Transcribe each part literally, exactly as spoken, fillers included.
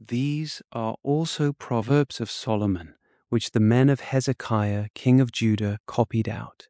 These are also Proverbs of Solomon, which the men of Hezekiah, king of Judah, copied out.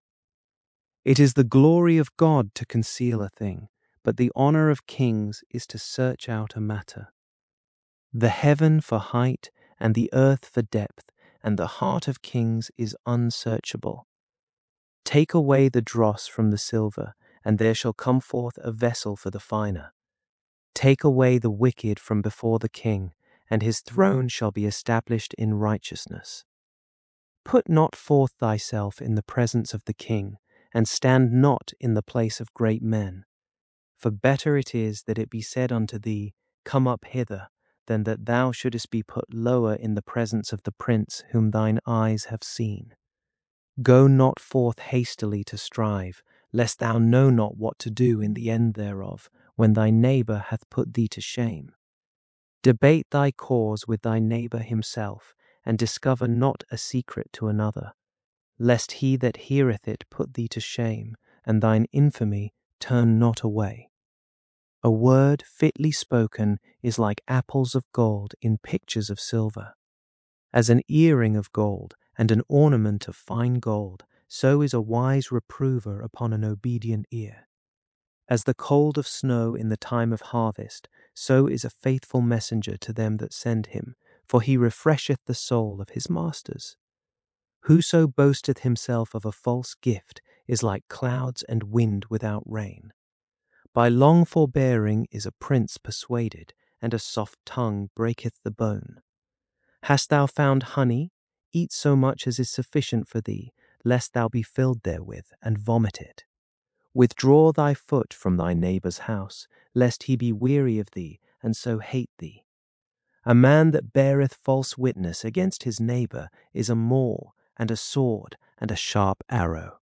It is the glory of God to conceal a thing, but the honor of kings is to search out a matter. The heaven for height, and the earth for depth, and the heart of kings is unsearchable. Take away the dross from the silver, and there shall come forth a vessel for the finer. Take away the wicked from before the king, and his throne shall be established in righteousness. Put not forth thyself in the presence of the king, and stand not in the place of great men. For better it is that it be said unto thee, Come up hither, than that thou shouldest be put lower in the presence of the prince whom thine eyes have seen. Go not forth hastily to strive, lest thou know not what to do in the end thereof, when thy neighbor hath put thee to shame. Debate thy cause with thy neighbor himself, and discover not a secret to another, lest he that heareth it put thee to shame, and thine infamy turn not away. A word fitly spoken is like apples of gold in pictures of silver. As an earring of gold and an ornament of fine gold, so is a wise reprover upon an obedient ear. As the cold of snow in the time of harvest, so is a faithful messenger to them that send him, for he refresheth the soul of his masters. Whoso boasteth himself of a false gift is like clouds and wind without rain. By long forbearing is a prince persuaded, and a soft tongue breaketh the bone. Hast thou found honey? Eat so much as is sufficient for thee, lest thou be filled therewith, and vomit it. Withdraw thy foot from thy neighbour's house, lest he be weary of thee, and so hate thee. A man that beareth false witness against his neighbour is a maul, and a sword, and a sharp arrow.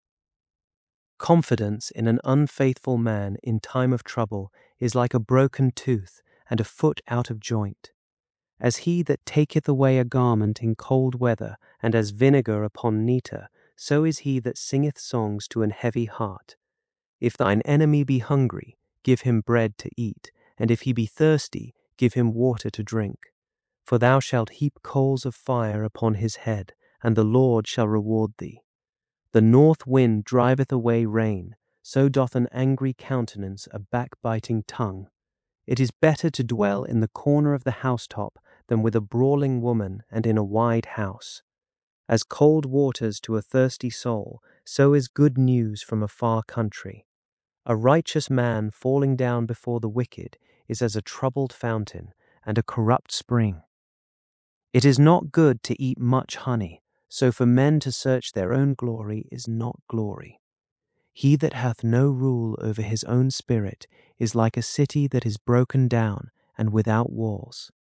Confidence in an unfaithful man in time of trouble is like a broken tooth, and a foot out of joint. As he that taketh away a garment in cold weather, and as vinegar upon neater, so is he that singeth songs to an heavy heart. If thine enemy be hungry, give him bread to eat, and if he be thirsty, give him water to drink. For thou shalt heap coals of fire upon his head, and the Lord shall reward thee. The north wind driveth away rain, so doth an angry countenance a backbiting tongue. It is better to dwell in the corner of the housetop than with a brawling woman and in a wide house. As cold waters to a thirsty soul, so is good news from a far country. A righteous man falling down before the wicked is as a troubled fountain and a corrupt spring. It is not good to eat much honey, so for men to search their own glory is not glory. He that hath no rule over his own spirit is like a city that is broken down and without walls.